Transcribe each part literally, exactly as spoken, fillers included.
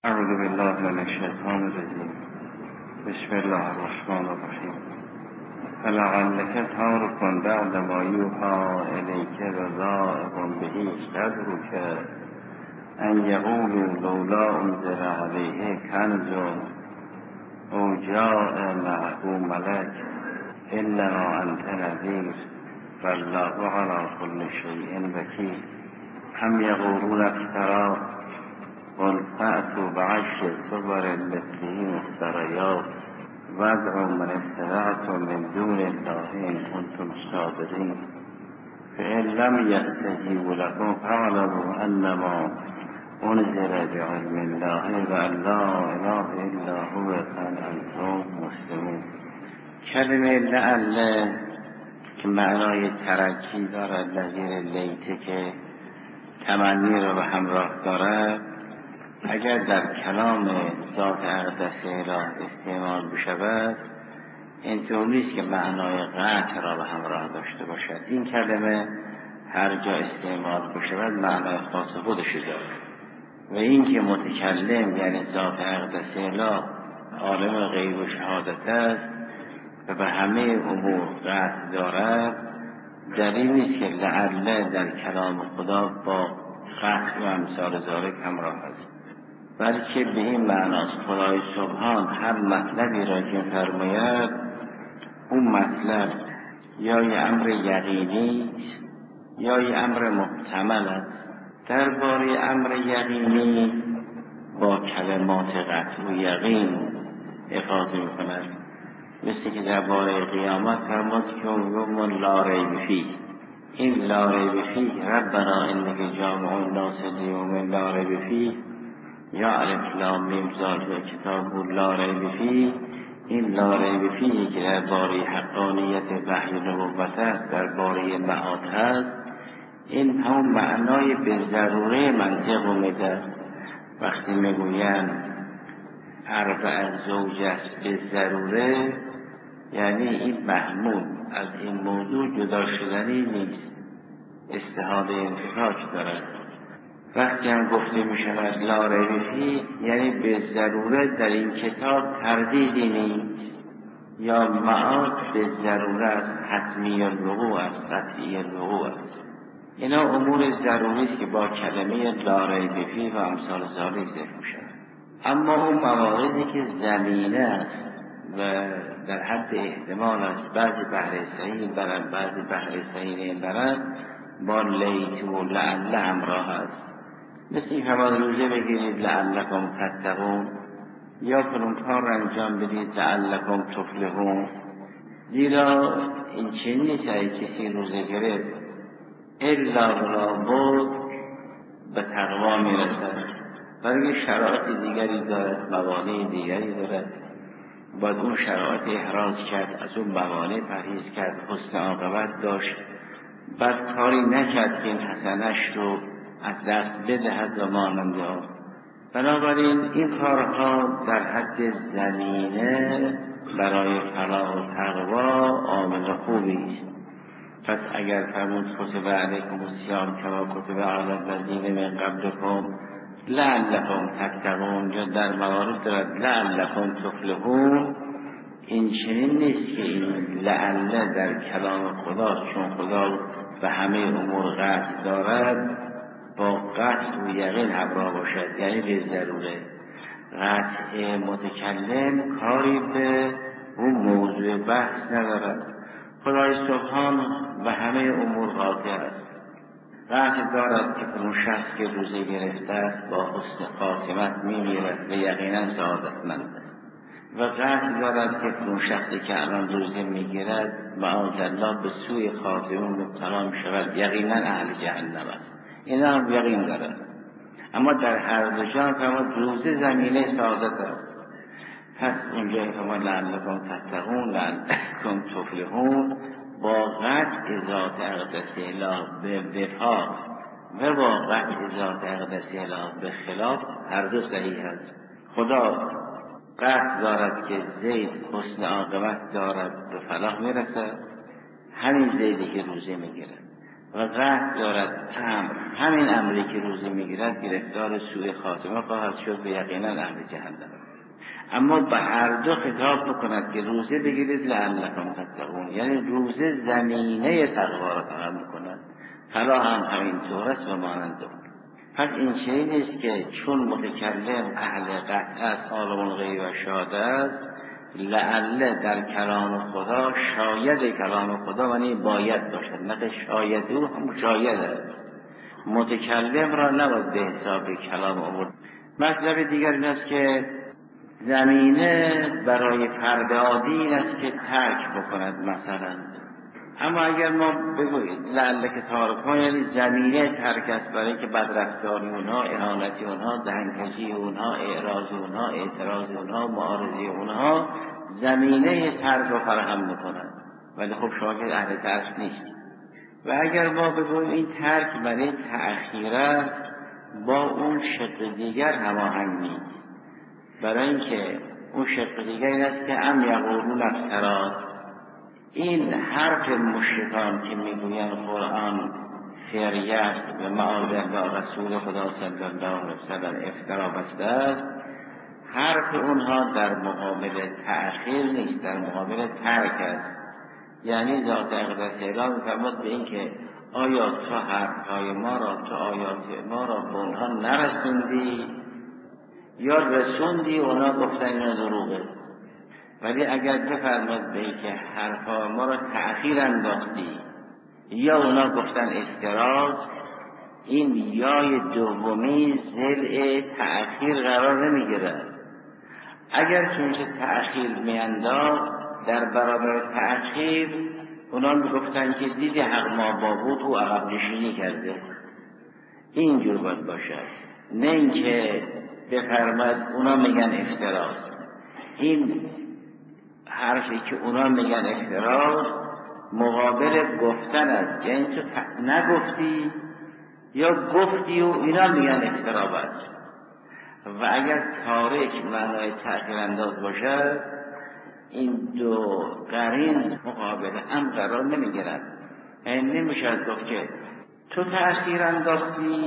اعوذ بالله من الشیطان الرجیم. بسم الله الرحمن الرحیم. فلعلک تارک بعد ما یوحی الیک وضائق به صدرک ان یقولوا لولا انزل علیه کنز او جاء معه ملک انما انت نذیر والله علی کل شیء وکیل. ام یقولون افتراه قل فأتوا بعشر صور مثله مفتريات وادعوا من استطعتم من دون الله إن كنتم صادقين فإن لم يستجيبوا لكم فاعلموا أنما أنزل بعلم الله وأن لا إله إلا هو فأنتم مسلمون. کلمه لعل که معنای ترکی دارد، نظیر لیته که تمنی را به همراه دارد، اگر در کلام ذات اقدس اله استعمال بشود اینطور نیست که معنای قطع را به همراه داشته باشد. این کلمه هر جا استعمال بشود معنای خاص خودش دارد و این که متکلم یعنی ذات اقدس اله عالم غیب و شهادت است و به همه امور قطع دارد، دلیل نیست که لعل در کلام خدا با قطع و امثال ذالک همراه است، بلکه به این معناست خدای سبحان هر مطلبی را که فرماید اون مطلب یا یه امر یقینی است یا یه امر محتمل است. درباره امر یقینی با کلمات قطع و یقین افاضه می‌کند، مثل که درباره قیامت فرمود که یوم لا ریب فیه، این لا ریب فیه ربنا انک جامع الناس لیوم لا ریب فیه یا الف لام میم ذالک کتاب لا ریب فیه، این لا ریب فیه که درباره حقانیت وحی نبوت است، درباره معاد هست، این همون معنای به ضروره منطق رو میده. وقتی میگویند اربع زوج است به ضروره، یعنی این محمول از این موضوع جدا شدنی نیست، استحاله انفکاک دارد. وقتی هم گفته می شود لا ریب فیه یعنی به ضرورت در این کتاب تردیدی نیست، یا معاد به ضرورت حتمی الوقوع است، قطعی الوقوع است. اینا امور ضروری است که با کلمه لا ریب فیه و امثال ذالک ذکر می شود. اما اون مواردی که زمینه است و در حد احتمال است، بعضی بهره صحیح برند بعضی بهره صحیح نمیبرند، با لیت و لعل همراه است. مثل این فرمان روزه بگیرید لعلکم تتقون، یا فلان کار را انجام بدید لعلکم تفلحون. زیرا این چنین نیست کسی روزه گرفت الا را بود به تقوا میرسد، بلکه شرایط دیگری دارد، موانع دیگری دارد، باید اون شرایط احراز کرد، از اون موانع پرهیز کرد، حسن عاقبت داشت، بعد کاری نکرد که این حسنش رو از دست بدهد و ماننده ها. بنابراین این کارها در حد زمینه برای فلاح و تقوا عامل خوبی است. پس اگر فرمود کتب علیکم الصیام کما کتب علی الذین من قبلکم لعلکم تتقون، یا در موارد دارد لعلکم تفلحون، این چنین نیست که این لعل در کلام خدا چون خدا به همه امور قطع دارد با قطع و یقین همراه باشد، یعنی به ضروره. قطع متکلم کاری به اون موضوع بحث ندارد. خدای سبحان به همه امور قاطع است. قطع دارد که اون شخص که روزه گرفته است با حسن خاتمت میمیرد و یقینا سعادتمند است، و قطع دارد که اون شخصی که الان روزه میگیرد معاذالله به سوء خاتمه مبتلا میشود، یقینا اهل جهنم است. اینا هم یقین دارد. اما در هر دو جا فرمود روزه زمینه سعادت است. پس اونجا فرمود لعلکم تتقون لعلکم تفلحون، با قطع ذات اقدس اله به وفاق و با قطع ذات اقدس اله به خلاف هر دو صحیح است. خدا قطع دارد که زید حسن عاقبت دارد، به فلاح میرسد، همین زیدی که روزه میگیرد، و قطع دارد امر، همین امری که روزه میگیرد گرفتار سوء خاتمه خواهد شد و یقینا اهل جهنم. اما به هر دو خطاب بکند که روزه بگیرید لعلکم تتقون، یعنی روزه زمینه تقوا را فراهم میکند، فلا هم همینطور است و مانند اون. پس این چیزی نیست که چون متکلم اهل قطع است، عالم الغیب و شهاده است، لعل در کلام خدا شاید کلام خدا یعنی باید باشد، نه شاید او هم شاید است. متکلم را نباید به حساب کلام آورد. مطلب دیگر این است که زمینه برای فرد عادی این است که ترک بکند مثلا. اما اگر ما بگوییم لعلک تارکون، یعنی زمینه ترک است برای که بدرفتاری اونها، اهانتی اونها، دهنکجی اونها، اعراض اونها، اعتراض اونها، معارضه اونها زمینه ترک رو فراهم میکنند. ولی خب شما که اهل ترک نیست. و اگر ما بگوییم این ترک برای تأخیر است، با اون شق دیگر هماهنگ نیست. برای اینکه اون شق دیگر این است که ام یقولون افترا، این حرف مشرکان که میگویند قرآن فریه است و معاذ با رسول خدا صلی الله علیه وسلم افترا بسته است، حرف اونها در مقابل تأخیر نیست، در مقابل ترک است. یعنی ذات اقدس اعلام می‌فرماید به این که آیا تو حرفهای ما را، تو آیات ما را به اونها نرسوندی یا رسوندی اونا گفتن اینا دروغه. ولی اگر بفرماید به این که حرفها ما را تأخیر انداختی یا اونا گفتن افتراست، این یای دومی ضلع تأخیر قرار نمیگیرد. اگر چون که تأخیر میانداخت در برابر تأخیر اونا میگفتن که دیدی حق ما با بود و عقب نشینی کرده، اینجور باید باشد. نه اینکه بفرماید اونا میگن افتراست. این حرفی که اونا میگن افتراست مقابل گفتن است، یعنی تو نگفتی یا گفتی و اینا میگن افترا است. و اگر تارک معنای تأخیر انداز باشد، این دو قرین مقابل هم قرار نمیگیرد. یعنی نمیشد گفت که تو تأخیر انداختی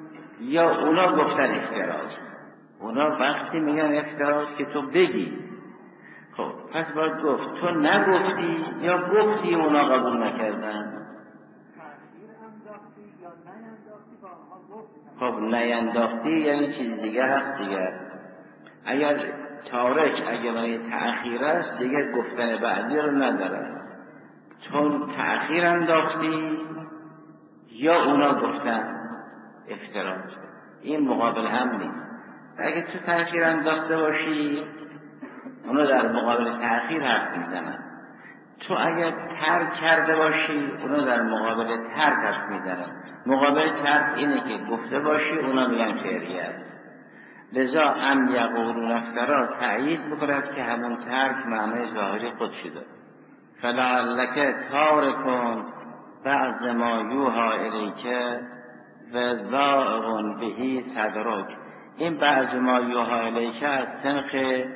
یا اونا گفتن افتراست. اونا وقتی میگن افتراست که تو بگی. خب پس باید گفت تو نگفتی یا گفتی اونا قبول نکردن. خب نینداختی یعنی چیز دیگه هست دیگر. اگر تارک اگر برای تأخیر است دیگر گفتن بعدی رو ندارد، چون تأخیر انداختی یا اونا گفتن افتراست. این مقابل هم نیست. اگر تو تأخیر انداخته باشی اونا در مقابل تأخیر حرف میزنن، تو اگر ترک کرده باشی اونا در مقابل ترک حرف میزنن. مقابل ترک اینه که گفته باشی اونا میگن فعلیه است. لذا ام یقولون افترا تأیید بکند که همون ترک معنی ظاهری خود شده. فلعلک تارکون بعض ما یوها الیک و ضائق بهی صدرک. این بعض ما یوها الیک از سنخ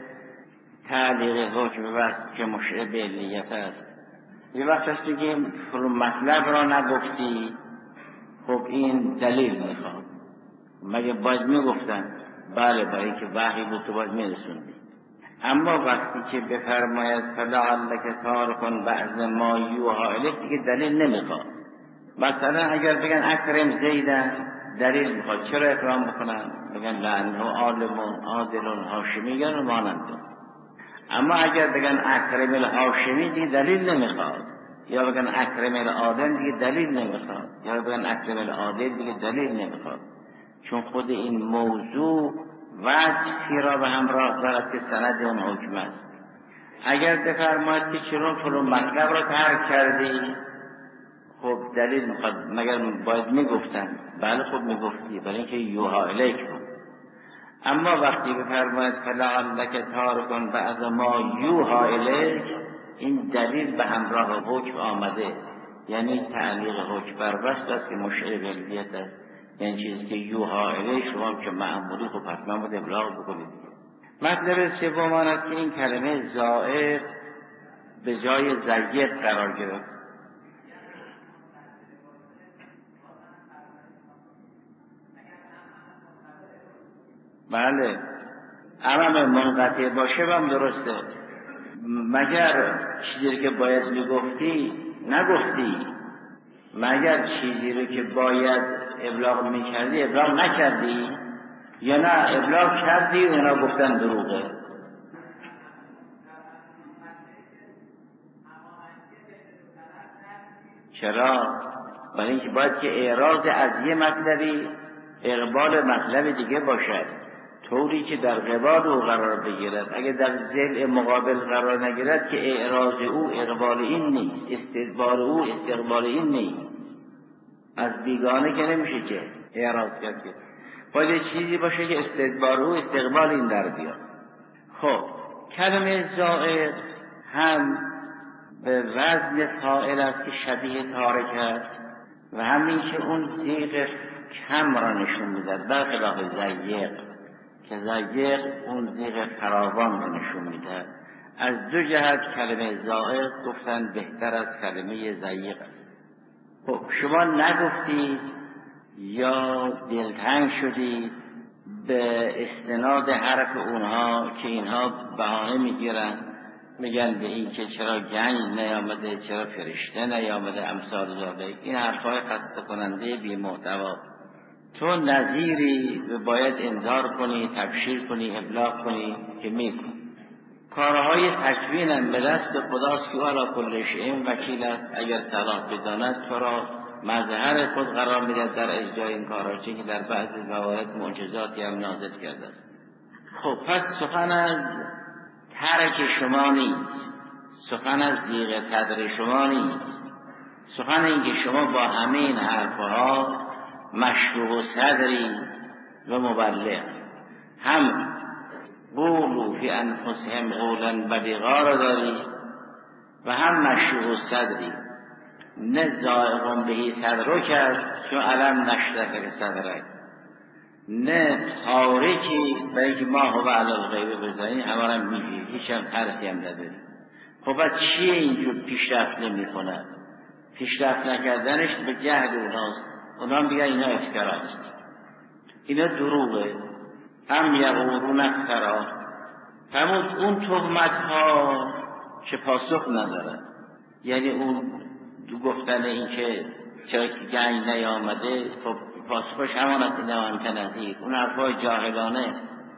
تعلیق حکم بست که مشعر به علیت است. یه وقت است بگیم مطلب را نگفتی، خب این دلیل میخواد. مگه باید میگفتن؟ بله برای که وحی بود تو باید میرسوندی. اما وقتی که بفرماید فلعلک تارکون بعض ما یوها الیک دیگه دلیل نمیخواد. مثلا اگر بگن اکرم زیدن دلیل میخواد چرا اکرام بکنن؟ بگن لعنه عالمون عادلون هاشمی گن مانند. اما اگر بگن اکرم الهاشمی دیگه دلیل نمیخواد، یا بگن اکرم العادل دیگه دلیل نمیخواد، یا بگن اکرم العادل دیگه دلیل نمیخواد. چون خود این موضوع وصفی را به همراه دارد که سند اون حکم است. اگر بفرماید که چرا فلان مطلب را ترک کردی، خب دلیل میخواد. مگر باید میگفتن؟ بله خب میگفتی، برای اینکه یوها الیک بود. اما وقتی بفرماید فلعلک تارکون بعض ما یوها الیک، این دلیل به همراه حکم آمده، یعنی تعلیق حکم بر وصف است که مشعر به علیت است. یعنی چیزی که یوها الیک شما که معمولی خب حتما باید ابلاغ بکنید. مطلب سوم آن است که این کلمه ضائق به جای زید قرار گرفت. بله عمم منقطع باشه هم درسته. مگر چیزی که باید میگفتی نگفتی، مگر چیزی رو که باید ابلاغ میکردی ابلاغ نکردی، یا نه ابلاغ کردی و اونا گفتن دروغه. چرا؟ برای اینکه باید که اعراض از یه مطلبی اقبال مطلب دیگه باشد، طوری که در قبال او قرار بگیرد. اگه در ضلع مقابل قرار نگیرد که اعراض او اقبال این نیست، استدبار او استقبال این نیست. از بیگانه که نمیشه که اعراض کرد، که باید چیزی باشه که استدبار او استقبال این در بیاد. خب کلمه زائر هم به وزن فاعل است که شبیه تارک است، و همین که اون زیغ کم را نشون میداد، برخلاف زیغ که زیغ اون زیغ فراوان را نشون میداد. از دو جهت کلمه زائر گفتن بهتر از کلمه زیغ است. خب شما نگفتید یا دلتنگ شدید به استناد حرف اونها که اینها بهانه میگیرن، میگن به این که چرا گنج نیامده، چرا فرشته نیامده، امثال ذالک. این حرفای خسته کننده بی محتوا. تو نظیری باید انذار کنی، تبشیر کنی، ابلاغ کنی که میکن. کارهای تکوین هم به دست خداست که علی کل شیء وکیل است. اگر صلاح بداند تو را مظهر خود قرار میدهد در اجرای این کارها، چه که در بعضی موارد معجزاتی هم نازل کرده است. خب پس سخن از ترک شما نیست، سخن از زیغ صدر شما نیست، سخن این که شما با همه این حرفها مشروع صدری و مبلغ، هم قولوا فی انفسهم قولا بلیغا را داری و هم مشروع صدری. نه زائغ بهی صدرو کرد چون علم نشترک صدرک، نه تارکی برای که ما هو علی الغیب بزنین همه را میگی، هیچ هم ترسی هم نداری. خب بس چیه اینجور پیشرفت نمی کند؟ پیشرفت نکردنش به جهل اوناست. اونا هم بگن اینا افتراست، اینا دروغه، هم یقولون افترا. همون اون تهمت ها که پاسخ نداره، یعنی اون دو گفتن این که چرا گنج نیامده، خب پاسخش همان است، این هم تنظیر. اون حرفای جاهلانه.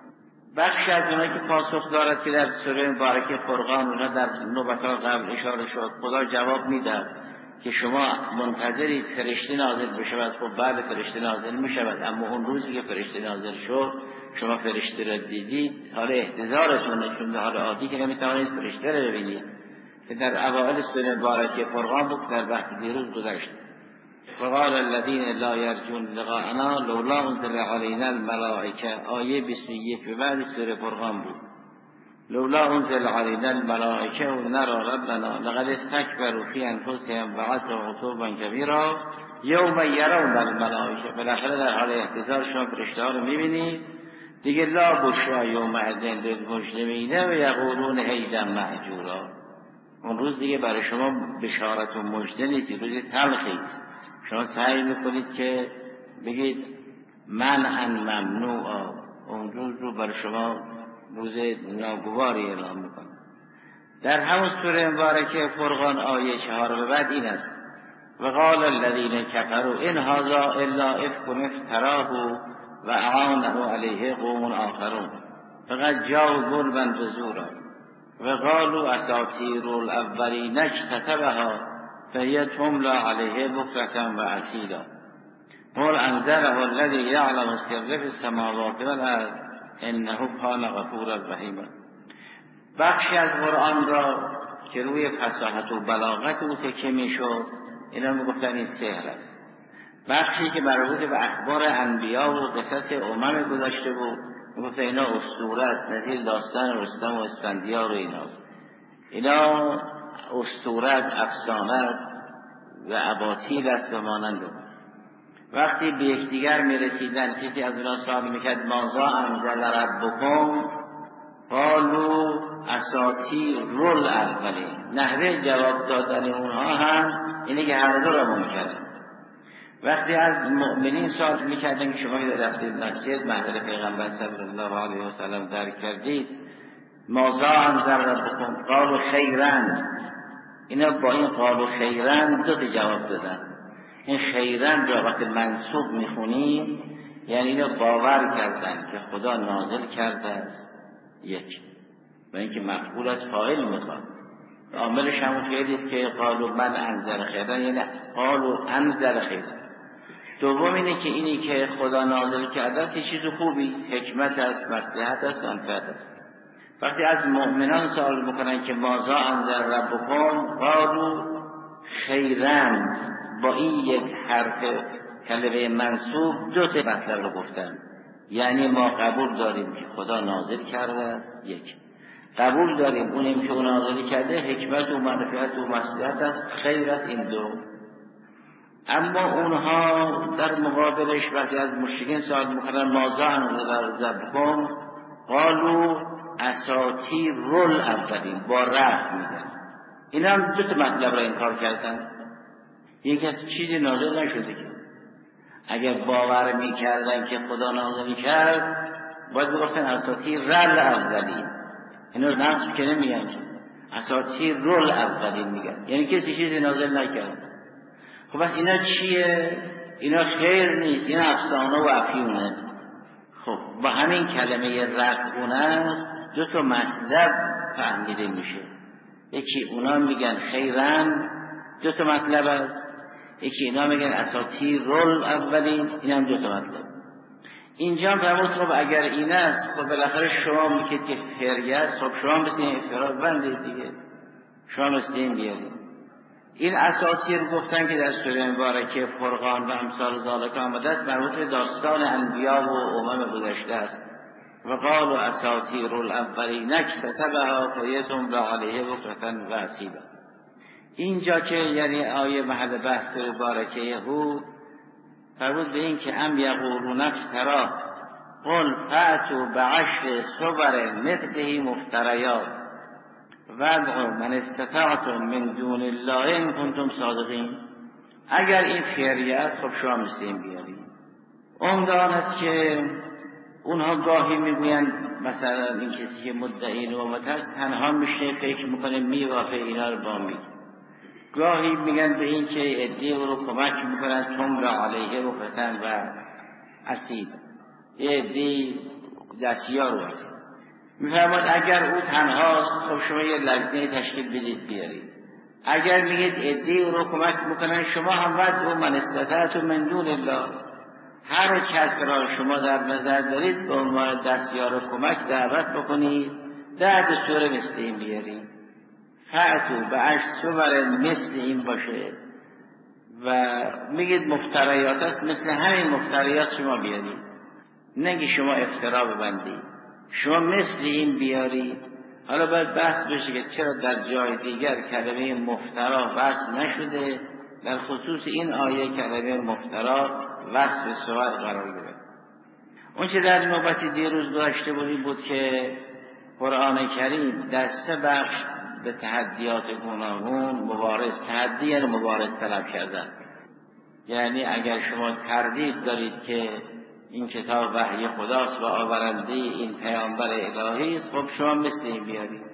بخش از اونایی که پاسخ دارد که در سوره مبارکه فرقان اونها در نوبت‌ها قبل اشاره شد، خدا جواب میداد که شما منتظرید فرشته نازل بشود. خب بعد فرشته نازل میشود، اما اون روزی که فرشته نازل شد شما فرشته را دیدید، حال احتضارتون نشون، حال عادی که نمیتوانید فرشته را ببینید، که در اوائل سوره مبارکه فرقان بود، در بحث دیروز گذشت. فقال الذين لا يرجون لقاءنا لولا انزل علينا الملائكه، آیه بیست و یک به بعد سوره فرقان بود. لولا انزل علينا الملائكه ونرى ربنا لقد استكبروا في انفسهم وعتوا عتوا كبيرا یوم یرون الملائکه. بالاخره در حال احتضار شما فرشته ها رو میبینید دیگه. لا بشرا یومئذ للمجرمین و یقولون هیدا مهجورا. اون روز دیگه برای شما بشارت و مژده نیست، روز تلخی است. شما سعی میکنید که بگید من ان ممنوعا، اون روز رو برای شما روز ناگواری اعلام میکنه. در همون سوره مبارکه فرقان آیه چهار به بعد این است: و قال الذين كفروا ان هذا الا افك افتراه و اعانه علیه قوم آخرون فقد جاءوا ظلما بزورا و قالوا اساطیر الاولین اکتتبها فهي تملى علیه بکرة و اصیلا قل انزله الذی یعلم السر فی السماوات والارض انه کان غفورا رحیما. بخشی از قرآن را که روی فصاحت و بلاغت او تکیه میشد، اینا میگفتن این سحر است. بخشی که مربوط به اخبار انبیا و قصص امم گذشته بود، میگفتن اینا اسطوره است، نظیر داستان رستم و اسفندیار و ایناست. اینا اسطوره است، افسانه است و اباطیل است و مانند اون. وقتی به یکدیگر میرسیدن، کسی از اونا سوال میکرد ماذا انزل ربکم قالوا اساطیر رول اولین. نحوه جواب دادن اونها هم اینه که هر دو را میکردن. وقتی از مؤمنین سوال میکردن که شما رفتید مسجد محضر پیغمبر صلی الله علیه و سلم درک کردید، ماذا انزل ربکم قالوا خیرا، اینا با این قالوا خیرا دو تا جواب دادن. این خیرا را وقتی منصوب میخونیم یعنی اینا باور کردن که خدا نازل کرده است، یک، و اینکه مفعول از فاعل میخواد، عاملش همون فعلی است که قالوا من انزل خیرا، یعنی قالوا انزل خیرا. دوم اینه که اینی که خدا نازل کرده که چیز خوبی، حکمت است، مصلحت است، منفعت است. وقتی از مؤمنان سوال میکنن که ماذا انزل ربکم قالوا خیرا، با این یک حرف کلمه منصوب دو تا مطلب رو گفتن. یعنی ما قبول داریم که خدا نازل کرده است، یک، قبول داریم اونیم که اون نازل کرده حکمت و منفعت و مصلحت است، خیرت، این دو. اما اونها در مقابلش وقتی از مشرکین سوال میکنن ماذا انزل ربکم قالوا اساطیر الاولین، با رفع میگن. اینا هم دو تا مطلب را انکار کردن. یکی از چیزی نازل نشده که اگر باور میکردن که خدا نازل کرد باید میگفتن اساطیر الاولین، اینا نصب که نمیگن، اساطیر الاولین میگن، یعنی کسی چیزی نازل نکرد. خب بس اینا چیه؟ اینا خیر نیست، اینا افسانه و افیونه. خب با همین کلمه رقونه است دو تا مطلب فهمیده میشه. یکی اونا میگن خیرن، دو تا مطلب است. یکی اینا میگن اساطیر الاولین، این هم دو تا مطلب. اینجا فرمود خب اگر این است خب بالاخره شما میگید که فریه است، خب شما مثل این افتراض بنده دیگه، شما مثل این بیارید. این اساطیر گفتن که در سوره مبارکه فرقان و امثال ذالک آمده است، مربوط به داستان انبیا و امم گذشته است. و قالوا اساطیر الاولین اکتتبها فیتم علیه بکرة و اصیلا. اینجا که یعنی آیه محل بحث مبارکه یهود مربوط به این که ام یقولون افترا قل فأتوا بعشر صور مثله مفتریات وادعوا من استطعتم من دون الله ان کنتم صادقین. اگر این فریه است خب شما مثل این بیارید. عمدان است که اونها گاهی میگویند مثلا این کسی که مدعی نبوت است تنها میشه فکر میکنه میوافه اینا رو با می، گاهی میگن به این که عدی او رو کمک میکنن تم را علیه و فتن و اسید، عدی دستیار رو هست. میفرماد اگر او تنهاست خب شما یه لجنه تشکیل بدید بیارید. اگر میگید عدی او رو کمک میکنن شما هم ود او من استطعتم من دون الله، هر کس را شما در نظر دارید به عنوان دستیار و کمک دعوت بکنید، ده دو سوره مثل این بیارید. فأتوا بعشر صور مثل این باشه و میگید مفتریات است، مثل همین مفتریات شما بیارید. نگی شما افترا ببندید، شما مثل این بیارید. حالا باید بحث بشه که چرا در جای دیگر کلمه مفترا وصف نشده، در خصوص این آیه کلمه مفترا وصف صور قرار گرفت. اون چه در نوبتی دیروز گذاشته بودیم بود که قرآن کریم در سه بخش به تحدیات گوناگون مبارز، تحدی یعنی مبارز طلب کردن. یعنی اگر شما تردید دارید که این کتاب وحی خداست و آورنده این پیامبر الهی است خب شما مثل این بیارید.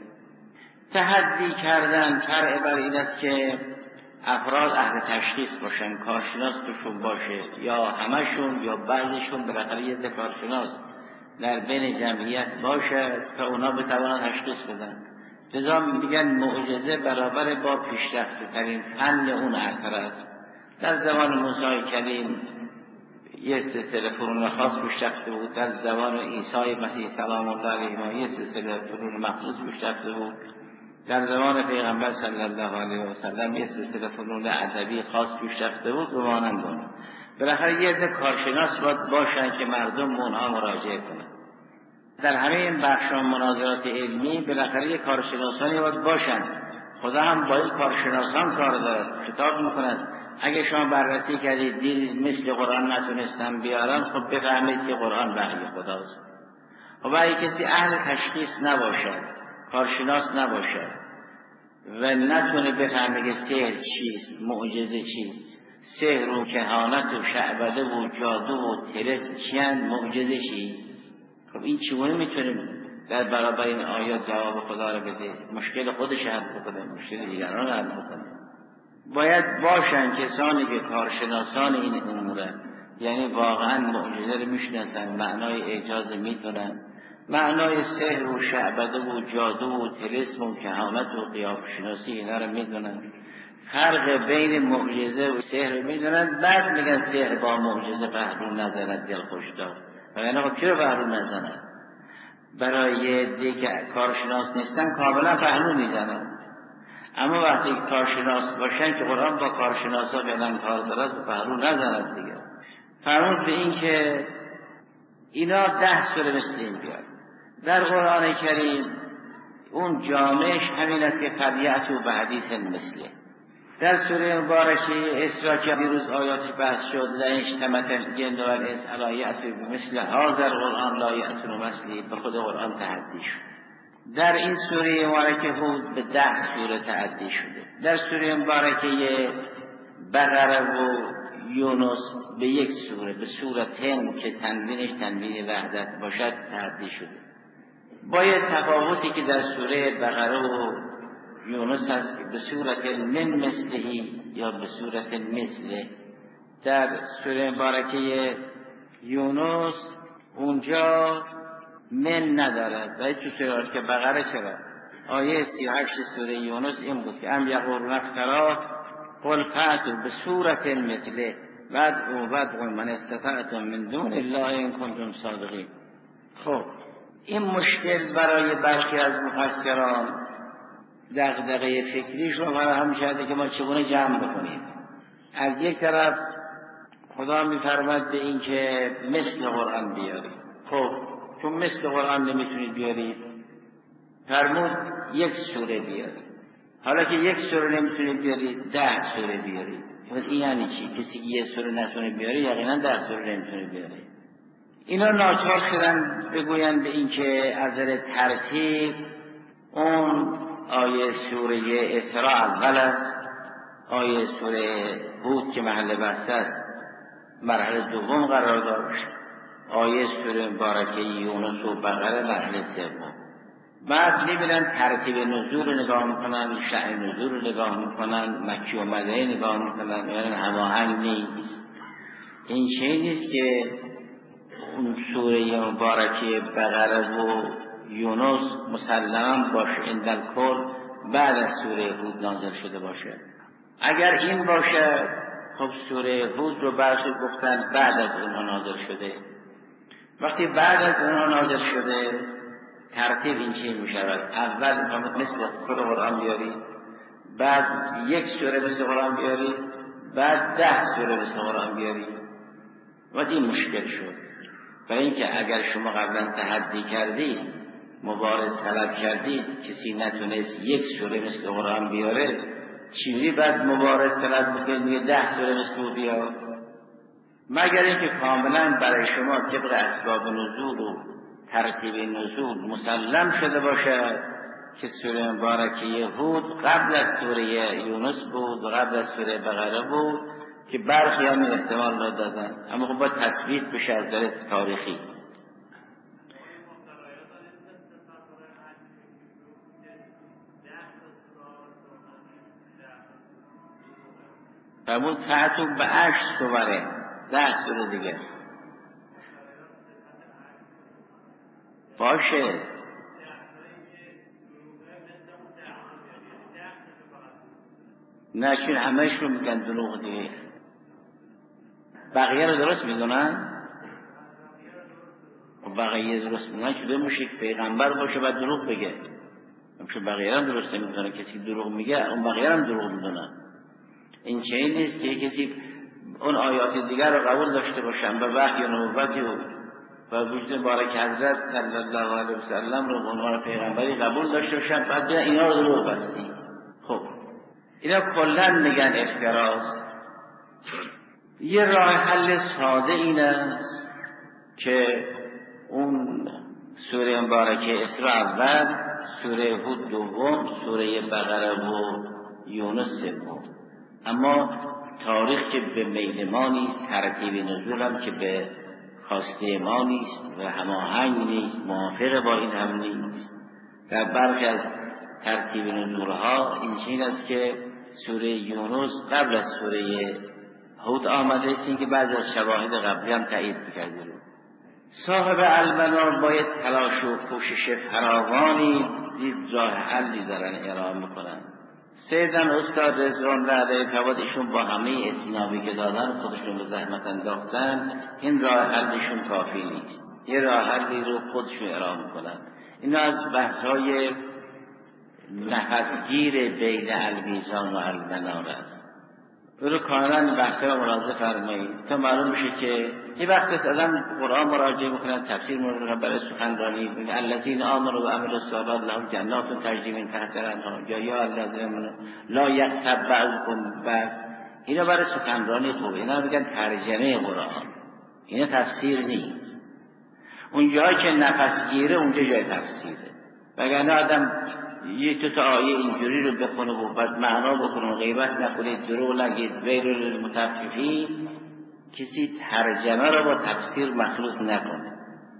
تحدی کردن فرع بر این است که افراد اهل تشخیص باشن، کارشناس توشون باشه، یا همشون یا بعضشون بالاخره یه ده کارشناس در بین جمعیت باشه تا اونا بتوانن تشخیص بدن. لذا میگن معجزه برابر با پیشرفته ترین فن اون اثر است. در زمان موسی کلیم یه سلسله فنون خاص پیشرفته بود، در زمان عیسی مسیح سلام الله علیه یه سلسله فنون مخصوص پیشرفته بود، در زمان پیغمبر صلی الله علیه و سلم یه سلسله فنون ادبی خاص پیشرفته بود و مانند اون. بالاخره یه عده کارشناس باید باشن که مردم به اونها مراجعه کنن. در همه این بخش مناظرات علمی بالاخره یه کارشناسانی باید باشن. خدا هم با این کارشناسان کار داره، خطاب میکنند اگه شما بررسی کردید دیدید مثل قرآن نتونستن بیارن خب بفهمید که قرآن وحی خداست. خب اگه کسی اهل تشخیص نباشد، کارشناس نباشد و نتونه بفهمه که سحر چیست، معجزه چیست، سحر و کهانت و شعبده و جادو و طلسم چیان؟ معجزه چی؟ خب این چگونه میتونیم در برابر این آیات جواب خدا رو بده؟ مشکل خودش حل بکنه، مشکل دیگران رو حل بکنه. باید باشن کسانی که کارشناسان این امورن، یعنی واقعا معجزه رو میشناسن، معنای اعجاز میدونن، معنای سحر و شعبده و جادو و طلسم و کهانت و قیافه‌شناسی اینا رو میدونن، فرق بین معجزه و سحر میدونن. بعد میگن سحر با معجزه پهلو نزند دل خوش دار. یعنی خب چرا پهلو نزنن؟ برای دیگه کارشناس نیستن کاملا پهلو میزنن، اما وقتی کارشناس باشن که قرآن با کارشناسا فعلا کار دارد و پهلو نزند دیگه. فرمود به این که اینا ده سوره مثل این بیاد در قرآن کریم. اون جامعش همین است که فلیأتوا بحدیث مثله. در سوره مبارکه اسراء که دیروز آیاتش بحث شد، لئن اجتمعت الجن والانس علی یأتوا بمثل هذا القرآن لا یأتون مثله، به خود قرآن تحدی شد. در این سوره مبارکه هود به ده سوره تعدی شده. در سوره مبارکه بقره و یونس به یک سوره، به سورتین که تنوینش تنوین وحدت باشد تعدی شده. با یه تفاوتی که در سوره بقره و یونس هست به صورت من مثلهی یا به صورت مثله. در سوره مبارکه یونس اونجا من ندارد، ولی تو سوره که بقره چرا؟ آیه سی و هشت سوره یونس این بود که ام یقولون افتراه قل فأتوا بسورة مثله وادعوا وادعوا من استطعتم من دون الله ان کنتم صادقین. خب این مشکل برای برخی از مفسران دغدغه فکریش رو فراهم کرده که ما چگونه جمع بکنیم. از یک طرف خدا می‌فرماید به این که مثل قرآن بیارید. خب چون مثل قرآن نمیتونید بیارید، فرمود یک سوره بیارید. حالا که یک سوره نمیتونید بیارید، ده سوره بیارید. این یعنی چی؟ کسی که یک سوره نتونه بیاره یقینا ده سوره نمیتونه بیاره. اینا ناچار شدن بگوین به این که از نظر ترتیب اون آیه سوره اسراء اول است، آیه سوره هود که محل بحث است مرحله دوم قرار داشت، آیه سوره مبارکه یونس و بقره مرحله سوم. بعد میبینن ترتیب نزول رو نگاه میکنن، شأن نزول رو نگاه میکنن، مکی و مدنی نگاه میکنن، یعنی هماهنگ نیست. این چیزی نیست که اون سوره مبارکه بقره و یونس مسلما باشه اندل کل بعد از سوره هود نازل شده باشه. اگر این باشه خب سوره هود رو برخی گفتن بعد از اونها نازل شده. وقتی بعد از اونها نازل شده ترتیب این چی می شود؟ اول مثل خود قرآن بیاری، بعد یک سوره مثل قرآن بیاری، بعد ده سوره مثل قرآن بیاری. و این مشکل شد. برای اینکه اگر شما قبلا تحدی کردید، مبارز طلب کردید، کسی نتونست یک سوره مثل قرآن بیاره، چیزی بعد مبارز طلب بکنید میگه ده سوره مثل او بیار؟ مگر اینکه کاملا برای شما طبق اسباب نزول و ترتیب نزول مسلم شده باشه که سوره مبارکه هود قبل از سوره یونس بود و قبل از سوره بقره بود که برخی هم احتمال را دادن، اما خب باید تثبیت بشه از نظر تاریخی. فرمود فأتوا بعشر سوره، ده سوره دیگه باشه. نه چون همهش رو میگن دروغ دیگه. بقیه رو درست میدونن؟ بقیه درست میدونن که بموشه که پیغمبر باشه بعد دروغ بگه. چون بقیه هم درست نمیدونن، کسی دروغ میگه اون بقیه هم دروغ میدونن. این چیزی نیست که کسی اون آیات دیگر رو قبول داشته باشن و وحی و نبوت و وجود مبارک حضرت صلی الله علیه و سلم رو به عنوان پیغمبری قبول داشته باشن، بعد بیا اینا رو دروغ بستی. خب اینا کلا میگن افتراست. یه راه حل ساده این است که اون سوره مبارکه اسراء اول، سوره هود دوم، سوره بقره و یونس سوم. اما تاریخ که به میل ما نیست، ترتیب نزول هم که به خواسته ما نیست و هماهنگ نیست، موافق با این هم نیست. در برخی از ترتیب نزولها این چنین است که سوره یونس قبل از سوره هود آمده، چون که بعضی از شواهد قبلی هم تایید می‌کرده. صاحب المنار باید تلاش و کوشش فراوانی دید راه حلی دارن ارائه میکنن. سیدن استاد رضوان علیه فواد ایشون با همه اطنابی که دادن خودشون به زحمت انداختن، این راه حلشون کافی نیست، یه راه حلی رو خودشون ارائه میکنن. اینا از بحث‌های نفسگیر بین المیزان و المنار است. برو کاملا بحث را مراجعه فرمایید تا معلوم بشه که یه وقت است آدم قرآن مراجعه میکنن، تفسیر میکنن برای سخنرانی، میگه الذین آمنوا و عملوا الصالحات لهم جنات تجری من تحتها الانهار، یا یا الذین لا یغتب بعضکم بعض. اینا برای سخنرانی خوبه، اینا میگن ترجمه قرآن، اینا تفسیر نیست. اون جایی که نفسگیره اونجا جای تفسیره. وگرنه آدم یه تو تا آیه اینجوری رو بخونه و بعد معنا بخونه و غیبت نکنید، دروغ نگید، ویل للمطففین، کسی ترجمه رو با تفسیر مخلوط نکنه.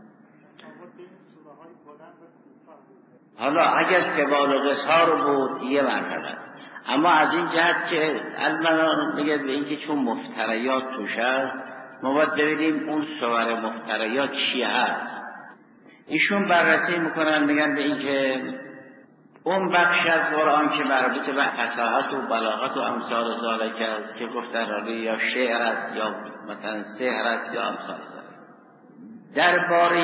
حالا اگر کبال و قصار بود یه مرحله است، اما از این جهت که المنار میگه به اینکه چون مفتریات توش هست ما باید ببینیم اون صور مفتریات چی هست. ایشون بررسی میکنن، میگن به اینکه اون بخش از قرآن که مربوط به فصاحت و بلاغت و امثال ذالک است که گفتن یا شعر است یا مثلا سحر است یا امثال ذالک، درباره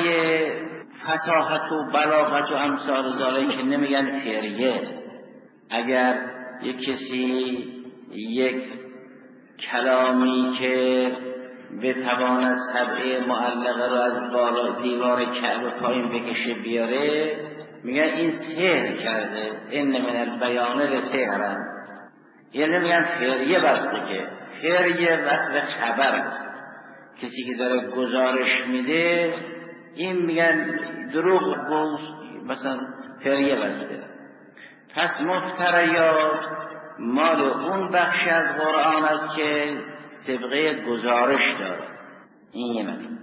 فصاحت و بلاغت و امثال ذالک نمیگن فریه. اگر یک کسی یک کلامی که بتوان از سبعه معلقه رو از بالا دیوار کعبه پایین بکشه بیاره، میگن این سحر کرده، این من البیان لسحرن. یعنی میگن فریه بسته، که فریه وصف خبر است. کسی که داره گزارش میده این میگن دروغ گوش، مثلا فریه بسته. پس مفتریات مال اون بخش از قرآن است که سابقه گزارش داره. این یه معنی.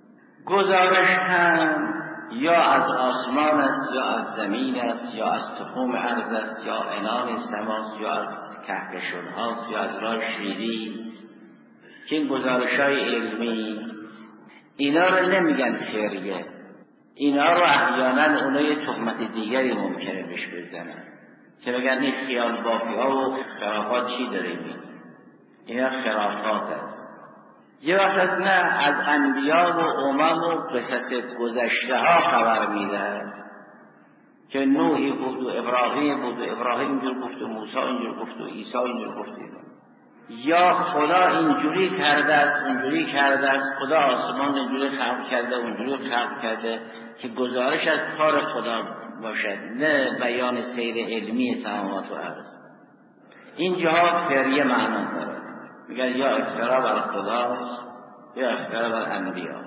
گزارش هم یا از آسمان است یا از زمین است یا از تخم ارض است یا عنان سماست یا از کهکشان هاست یا از راه شیری، که این گزارش های علمی. اینا رو نمیگن فریه، اینا رو احیانا اونای تهمت دیگری ممکنه بهش بزنن که بگن این خیال بافی ها و خرافات چی داره میگه، اینا خرافات است. یه وقت از نه از انبیا و امم و قصص گذشته ها خبر میدن که نوحی بود و ابراهیم بود و ابراهیم اینجور گفت و موسی اینجور گفت و عیسی اینجور گفت، یا خدا اینجوری کرده است اونجوری کرده است، خدا آسمان اینجوری خلق کرده اونجوری خلق کرده، که گزارش از کار خدا باشد، نه بیان سیر علمی سماوات و ارض. این جاها فریه معنا داره، میگن یا افترا بر خداست یا افترا بر انبیا.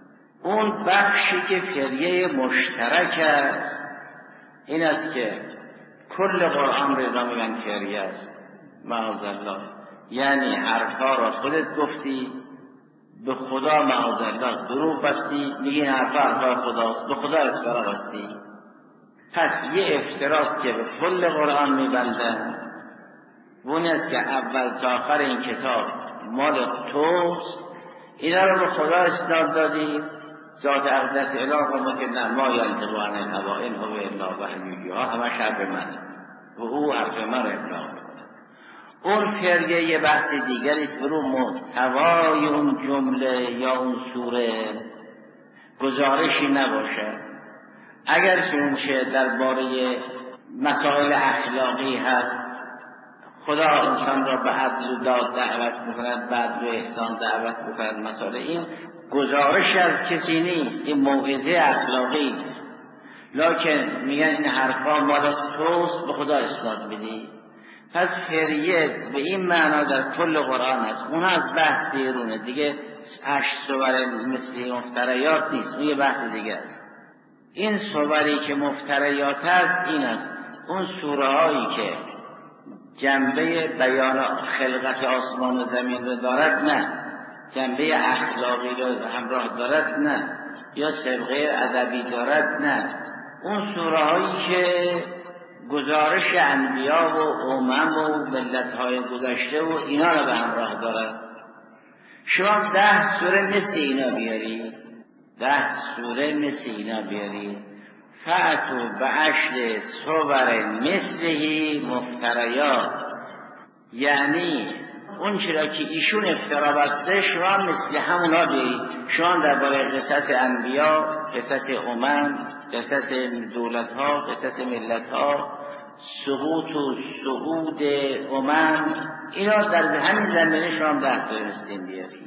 اون بخشی که فریه مشترک است این است که کل قرآن رو میگن فریه است، معاذالله. یعنی حرفا را خودت گفتی، به خدا معاذالله دروغ بستی، میگی حرفا حرفا خداست، به خدا افترا بستی. پس یه افتراست که به کل قرآن میبندن، اون است که اول تا آخر این کتاب مال توست، اینا رو به خدا اسناد دادی، ذات اقدس اله فرمود که نه ما ینطق عن الهوی ان هو الا وحی یوحی، همه حرف منه و او حرف من رو ابلاغ میکنه. اون فریه یه بحث دیگری است، برو محتوای اون جمله یا اون سوره گزارشی نباشه. اگر چنانچه درباره مسائل اخلاقی هست، خدا انسان را به عدل و داد دعوت میکند، به عدل و احسان دعوت میکند، مسائل این گزارش از کسی نیست، این موعظه اخلاقی است. لکن میگن این حرفا مال توست، به خدا اسناد بدی. پس فریه به این معنا در کل قرآن است. اون از بحث بیرونه دیگه، هشت سور مثل مفتریات نیست، اون یه بحث دیگه است. این سوری که مفتریات است این است، اون سوره هایی که جنبه بیان خلقت آسمان و زمین رو دارد؟ نه. جنبه اخلاقی رو همراه دارد؟ نه. یا سابقه ادبی دارد؟ نه. اون سوره هایی که گزارش انبیا و امم و ملت های گذشته و اینا رو به همراه دارد. شما ده سوره مثل اینا بیاری، ده سوره مثل اینا بیاری، فأتوا بعشر صور مثله مفتریات، یعنی اون چرا که ایشون افترا بسته شما مثل همونا بیارید. شما درباره قصص انبیا، قصص امم، قصص دولت ها، قصص ملت ها، سقوط و صعود امم، اینا در همین زمینه شما ده سوره مثل این بیارید.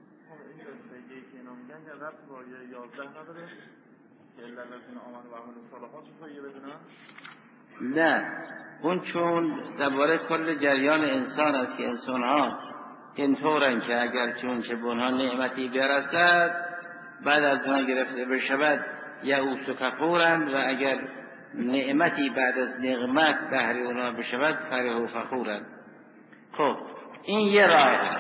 نه، اون چون درباره کل جریان انسان است که انسان ها اینطورن که اگر چون چه بونها نعمتی برسد بعد از اونها گرفته بشود یئوس و کفورن، و اگر نعمتی بعد از نعمت بهر اونها بشود فرح و فخورن. خب این یه راه.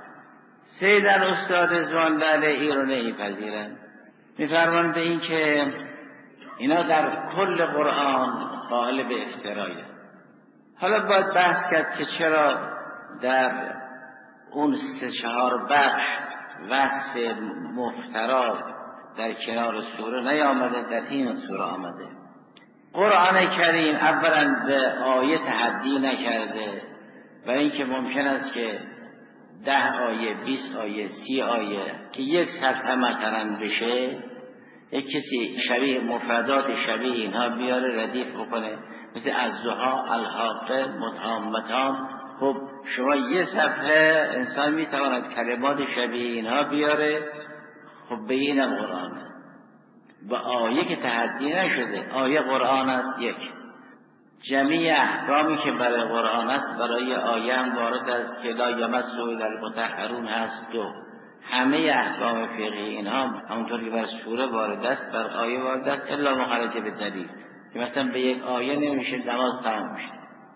سیدن استاد رضوان لاله ای رو نمیپذیرن، میفرمان به این که اینا در کل قرآن قائل به افترایه. حالا باید بحث کرد که چرا در اون سه چهار بخش وصف مفترا در کنار سوره نیامده، در این سوره آمده. قرآن کریم اولا به آیه تحدی نکرده، و اینکه ممکن است که ده آیه، بیست آیه، سی آیه که یک صفحه مثلا بشه، یک کسی شبیه مفردات شبیه اینها بیاره ردیف بکنه، مثل الضحی، الحاقه، مدهامتان. خب شما یه صفحه انسان میتواند کلمات شبیه اینها بیاره. خب به اینم قرآنه، با آیه که تحدی نشده. آیه قرآن است یک، جمیع احکامی که برای قرآن است برای آیه هم وارد است که لا یمسه الا المطهرون هست. دو، همه احکام فقهی اینها همونطور که بر سوره وارد است بر آیه وارد است، الا مخرج بالدلیل، که مثلا به یک آیه نمیشه نماز تمام میشه.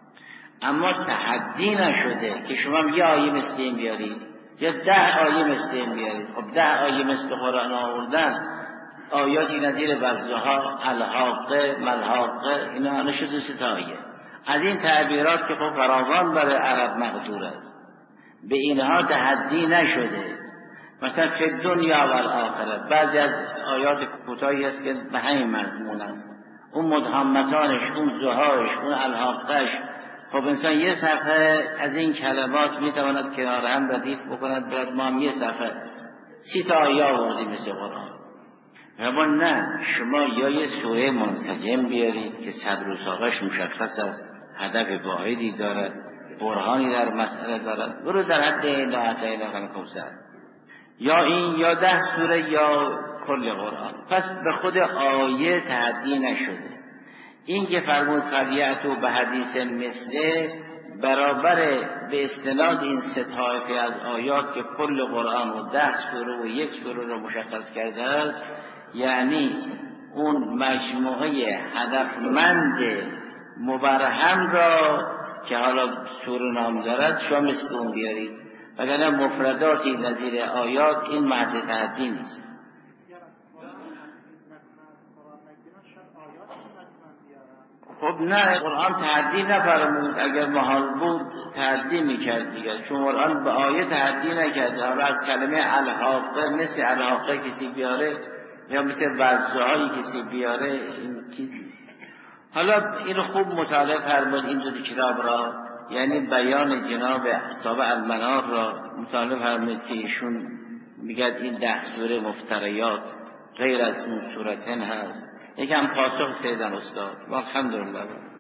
اما تحدی نشده که شما یه آیه مثل این بیارید یا ده آیه مثل این بیارید. خب ده آیه مثل قرآن آوردن، آیاتی نظیر بزها، الحاقه، ملحاقه، اینا همه شده سه تا آیه. از این تعبیرات که خب فراوان برای عرب مقدور است، به اینها تحدی نشده. مثلا فی دنیا و الاخره بعضی از آیات کوتاهی است که به همین مضمون است. اون مدهامتانش، اون زهاش، اون الحاقش. خب انسان یه صفحه از این کلمات میتواند کنار هم ردیف بکند. بعد ما هم یه صفحه سی تا آیه آوردیم مثل قرآن. اما نه، شما یا یه سوره منسجم بیارید که صدر و ساقش مشخص است، هدف واحدی دارد، برهانی در مسئله دارد، برو در حد لا اطعنا کن کوثر، یا این یا ده سوره یا کل قرآن. پس به خود آیه تحدی نشده. این که فرمود فلیأتوا به حدیث مثله برابر به استناد این سه طایفه از آیات که کل قرآن و ده سوره و یک سوره رو مشخص کرده است، یعنی اون مجموعه هدفمند مبرهم را که حالا سوره نام دارد شما مثل اون بیارید، وگرنه مفرداتی نظیر آیات این مهد تحدی نیست. خب نه، قرآن تحدی نفرمود. اگر محال بود تحدی میکرد دیگر، چون قرآن به آیه تحدی نکرده. حالا از کلمه الحاقه مثل الحاقه کسی بیاره یا مثل وزهایی کسی بیاره، این چیز نیست. حالا این خوب مطالعه فرمود این دو کتاب را، یعنی بیان جناب صاحب المنار را مطالعه فرمود که ایشون میگه این ده سوره مفتریات غیر از اون سورتین هست. یکم پاسخ سیدن استاد. الحمدلله.